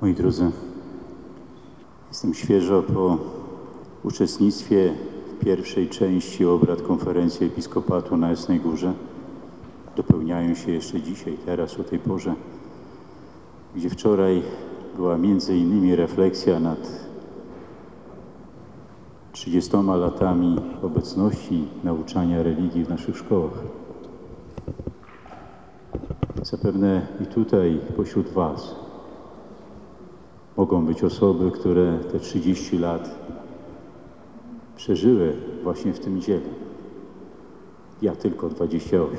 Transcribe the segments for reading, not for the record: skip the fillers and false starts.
Moi drodzy, jestem świeżo po uczestnictwie w pierwszej części obrad Konferencji Episkopatu na Jasnej Górze. Dopełniają się jeszcze dzisiaj, teraz o tej porze, gdzie wczoraj była między innymi refleksja nad 30 latami obecności nauczania religii w naszych szkołach. Zapewne i tutaj pośród Was mogą być osoby, które te 30 lat przeżyły właśnie w tym dziele. Ja tylko 28.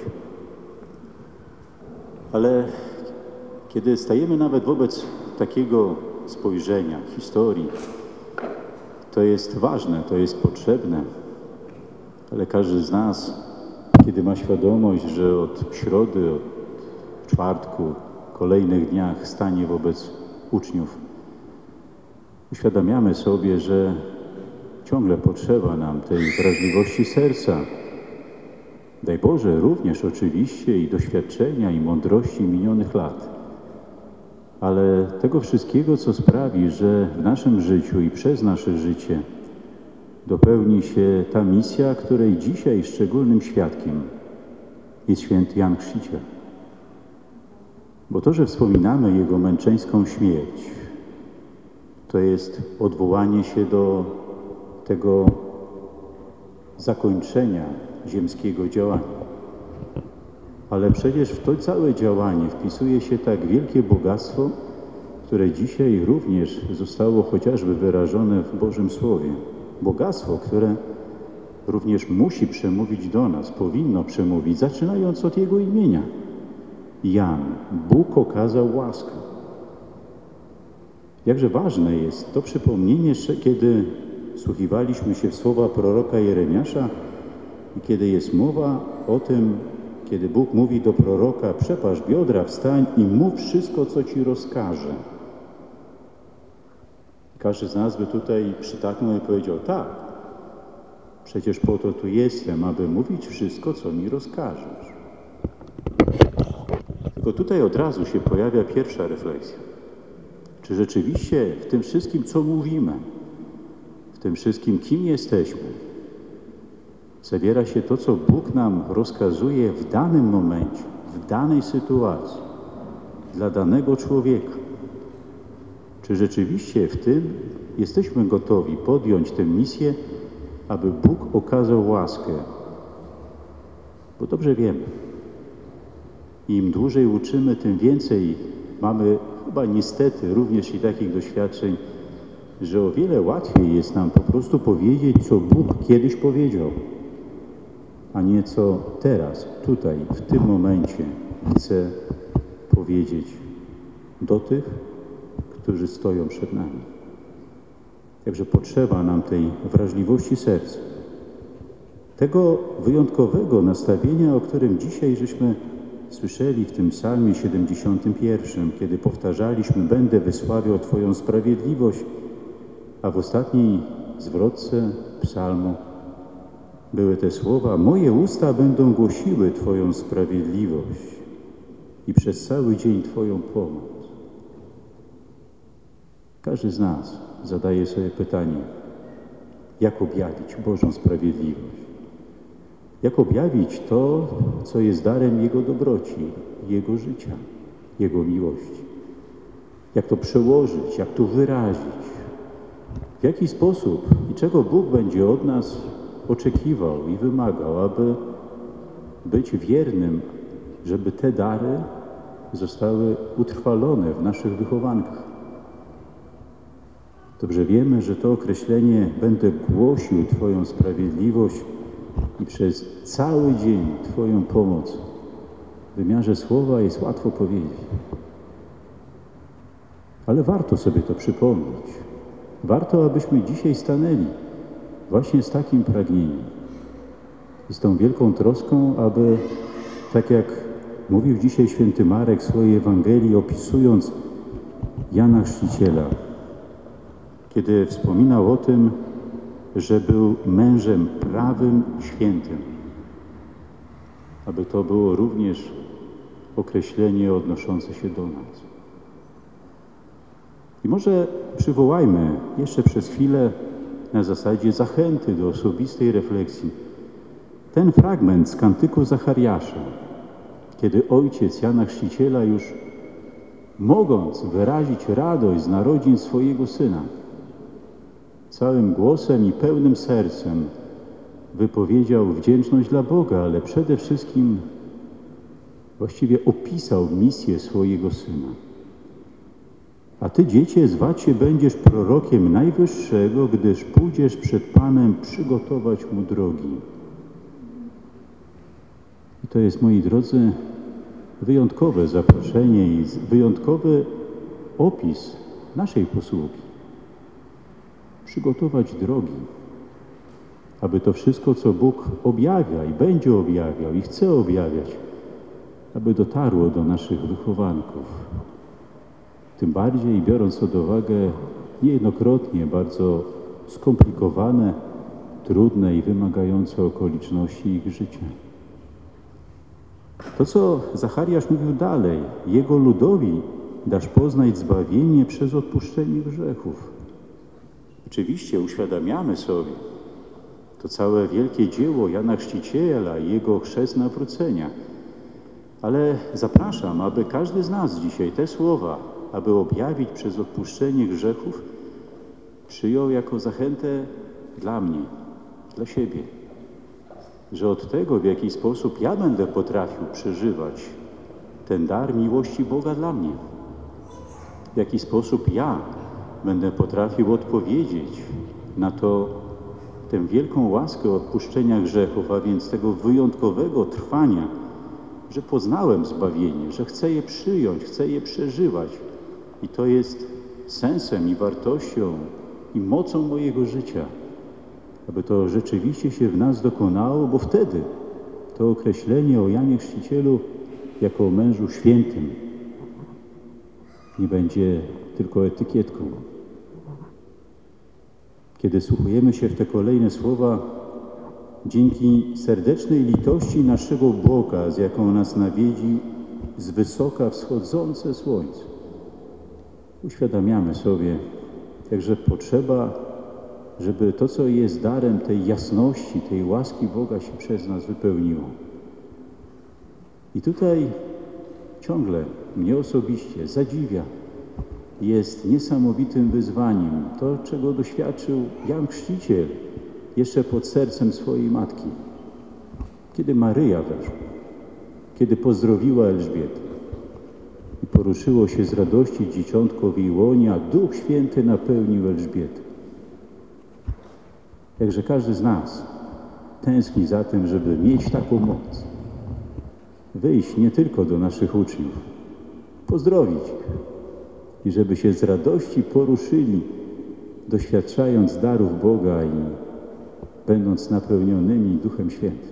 Ale kiedy stajemy nawet wobec takiego spojrzenia, historii, to jest ważne, to jest potrzebne, ale każdy z nas, kiedy ma świadomość, że od środy, od czwartku, kolejnych dniach stanie wobec uczniów, uświadamiamy sobie, że ciągle potrzeba nam tej wrażliwości serca. Daj Boże, również oczywiście i doświadczenia, i mądrości minionych lat. Ale tego wszystkiego, co sprawi, że w naszym życiu i przez nasze życie dopełni się ta misja, której dzisiaj szczególnym świadkiem jest święty Jan Chrzciciel. Bo to, że wspominamy Jego męczeńską śmierć, to jest odwołanie się do tego zakończenia ziemskiego działania. Ale przecież w to całe działanie wpisuje się tak wielkie bogactwo, które dzisiaj również zostało chociażby wyrażone w Bożym Słowie. Bogactwo, które również musi przemówić do nas, powinno przemówić, zaczynając od Jego imienia. Jan, Bóg okazał łaskę. Jakże ważne jest to przypomnienie, kiedy wsłuchiwaliśmy się w słowa proroka Jeremiasza i kiedy jest mowa o tym, kiedy Bóg mówi do proroka: przepasz biodra, wstań i mów wszystko, co Ci rozkaże. Każdy z nas by tutaj przytaknął i powiedział: tak, przecież po to tu jestem, aby mówić wszystko, co mi rozkażesz. Tylko tutaj od razu się pojawia pierwsza refleksja. Czy rzeczywiście w tym wszystkim, co mówimy, w tym wszystkim, kim jesteśmy, zawiera się to, co Bóg nam rozkazuje w danym momencie, w danej sytuacji, dla danego człowieka? Czy rzeczywiście w tym jesteśmy gotowi podjąć tę misję, aby Bóg okazał łaskę? Bo dobrze wiemy, im dłużej uczymy, tym więcej mamy chyba niestety również i takich doświadczeń, że o wiele łatwiej jest nam po prostu powiedzieć, co Bóg kiedyś powiedział, a nie co teraz, tutaj, w tym momencie chce powiedzieć do tych, którzy stoją przed nami. Także potrzeba nam tej wrażliwości serca, tego wyjątkowego nastawienia, o którym dzisiaj żeśmy słyszeli w tym psalmie 71, kiedy powtarzaliśmy: będę wysławiał Twoją sprawiedliwość, a w ostatniej zwrotce psalmu były te słowa: moje usta będą głosiły Twoją sprawiedliwość i przez cały dzień Twoją pomoc. Każdy z nas zadaje sobie pytanie, jak objawić Bożą sprawiedliwość? Jak objawić to, co jest darem Jego dobroci, Jego życia, Jego miłości? Jak to przełożyć, jak to wyrazić? W jaki sposób i czego Bóg będzie od nas oczekiwał i wymagał, aby być wiernym, żeby te dary zostały utrwalone w naszych wychowankach? Dobrze wiemy, że to określenie „będę głosił Twoją sprawiedliwość i przez cały dzień Twoją pomoc” w wymiarze słowa jest łatwo powiedzieć. Ale warto sobie to przypomnieć. Warto, abyśmy dzisiaj stanęli właśnie z takim pragnieniem i z tą wielką troską, aby, tak jak mówił dzisiaj święty Marek w swojej Ewangelii, opisując Jana Chrzciciela, kiedy wspominał o tym, że był mężem prawym, świętym, aby to było również określenie odnoszące się do nas. I może przywołajmy jeszcze przez chwilę na zasadzie zachęty do osobistej refleksji ten fragment z kantyku Zachariasza, kiedy ojciec Jana Chrzciciela już mogąc wyrazić radość z narodzin swojego syna, całym głosem i pełnym sercem wypowiedział wdzięczność dla Boga, ale przede wszystkim właściwie opisał misję swojego syna. A ty, dziecię, zwać się będziesz prorokiem Najwyższego, gdyż pójdziesz przed Panem przygotować Mu drogi. I to jest, moi drodzy, wyjątkowe zaproszenie i wyjątkowy opis naszej posługi. Przygotować drogi, aby to wszystko, co Bóg objawia i będzie objawiał i chce objawiać, aby dotarło do naszych wychowanków. Tym bardziej biorąc pod uwagę niejednokrotnie bardzo skomplikowane, trudne i wymagające okoliczności ich życia. To, co Zachariasz mówił dalej, jego ludowi dasz poznać zbawienie przez odpuszczenie grzechów. Oczywiście uświadamiamy sobie to całe wielkie dzieło Jana Chrzciciela i jego chrzest nawrócenia. Ale zapraszam, aby każdy z nas dzisiaj te słowa, aby objawić przez odpuszczenie grzechów, przyjął jako zachętę dla mnie, dla siebie. Że od tego, w jaki sposób ja będę potrafił przeżywać ten dar miłości Boga dla mnie, w jaki sposób ja będę potrafił odpowiedzieć na tę wielką łaskę odpuszczenia grzechów, a więc tego wyjątkowego trwania, że poznałem zbawienie, że chcę je przyjąć, chcę je przeżywać. I to jest sensem i wartością i mocą mojego życia, aby to rzeczywiście się w nas dokonało, bo wtedy to określenie o Janie Chrzcicielu jako o mężu świętym nie będzie tylko etykietką. Kiedy wsłuchujemy się w te kolejne słowa, dzięki serdecznej litości naszego Boga, z jaką nas nawiedzi z wysoka wschodzące słońce, uświadamiamy sobie, jakże potrzeba, żeby to, co jest darem tej jasności, tej łaski Boga się przez nas wypełniło. I tutaj ciągle mnie osobiście zadziwia, jest niesamowitym wyzwaniem to, czego doświadczył Jan Chrzciciel jeszcze pod sercem swojej matki. Kiedy Maryja weszła, kiedy pozdrowiła Elżbietę i poruszyło się z radości dzieciątko w jej łonie, a Duch Święty napełnił Elżbietę. Jakże każdy z nas tęskni za tym, żeby mieć taką moc. Wyjść nie tylko do naszych uczniów, pozdrowić ich i żeby się z radości poruszyli, doświadczając darów Boga i będąc napełnionymi Duchem Świętym.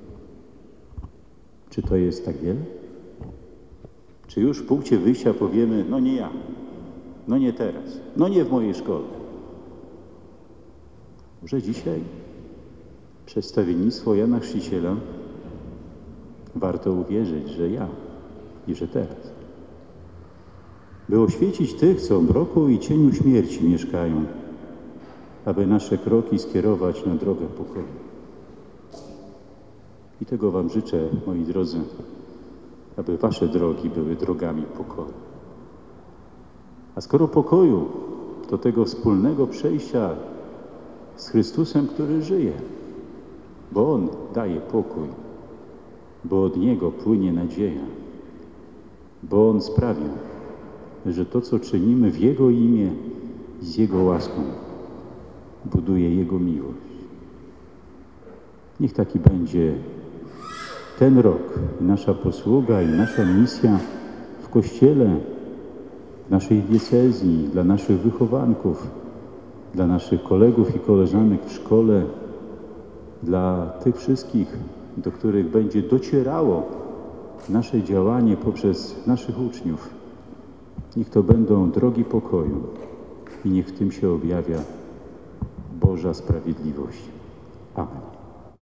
Czy to jest tak wiele? Czy już w punkcie wyjścia powiemy, no nie ja, no nie teraz, no nie w mojej szkole? Może dzisiaj przedstawiennictwo Jana Chrzciciela warto uwierzyć, że ja i że teraz. By oświecić tych, co w mroku i cieniu śmierci mieszkają, aby nasze kroki skierować na drogę pokoju. I tego wam życzę, moi drodzy, aby wasze drogi były drogami pokoju. A skoro pokoju, to tego wspólnego przejścia z Chrystusem, który żyje, bo On daje pokój, bo od Niego płynie nadzieja, bo On sprawił, że to, co czynimy w Jego imię i z Jego łaską, buduje Jego miłość. Niech taki będzie ten rok, nasza posługa i nasza misja w Kościele, w naszej diecezji, dla naszych wychowanków, dla naszych kolegów i koleżanek w szkole, dla tych wszystkich, do których będzie docierało nasze działanie poprzez naszych uczniów. Niech to będą drogi pokoju i niech w tym się objawia Boża sprawiedliwość. Amen.